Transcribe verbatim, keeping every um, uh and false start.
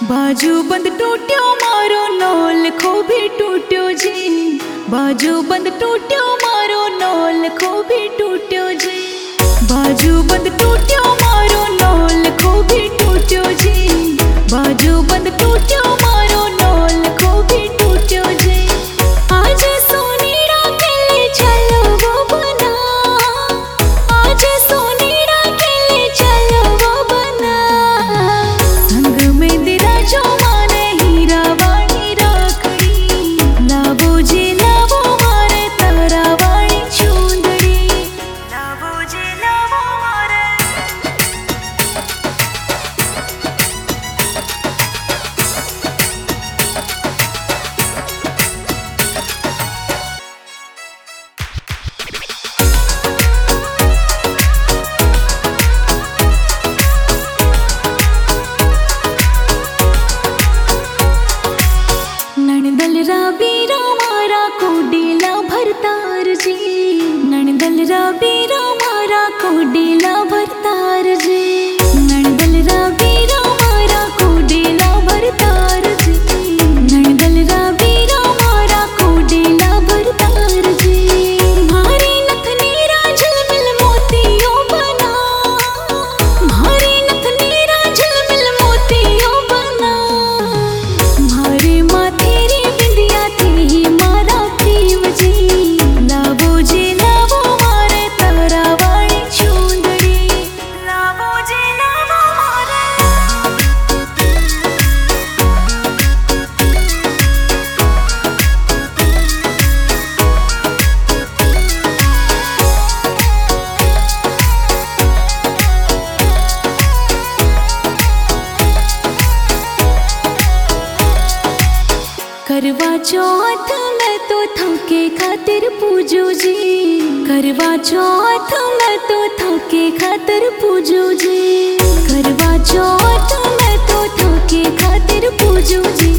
बाजू बंद टूट्यो मारो नौल खो भी टूट्यो जी। बाजू बंद टूट्यो मारो नौल खो भी टूट्यो जी। बाजू बंद टूट्यो मारो नौल खो भी टूट्यो जी। बाजू बंद टूट्यो मारो नौल खो भी टूट्यो जी। आज सोनीड़ा के ले चलो वो बना। आज सोनीड़ा के ले चलो वो बना। संग में दिरा जो माने हीरा वाणी राखड़ी। लावो जी लावो मारे तारा वाणी चूंदड़ी। लावो जी लावो मारे। नणदल रा बीरा मारा कोडीला भरतार जी। नणदल रा बीरा मारा कोडीला भरतार जी। नणदल रा बीरा मारा कोडीला भरतार जी। नणदल रा बीरा मारा कोडीला भरतार जी। मारी नथनीरा झलमिल मोतियों बना। मारी नथनीरा झलमिल मोतियों बना। मारे माथे री बिंदिया ते ही मारा प्रेम जी। लावो जी लावो मारे तारा वाणी चूंदड़ी। लावो जी लावो मारे। करवा चौथ मैं तो थके खातिर पूजो जी। करवा चौथ मैं तो थके खातिर पूजो जी। करवा चौथ मैं तो थके खातिर पूजो जी।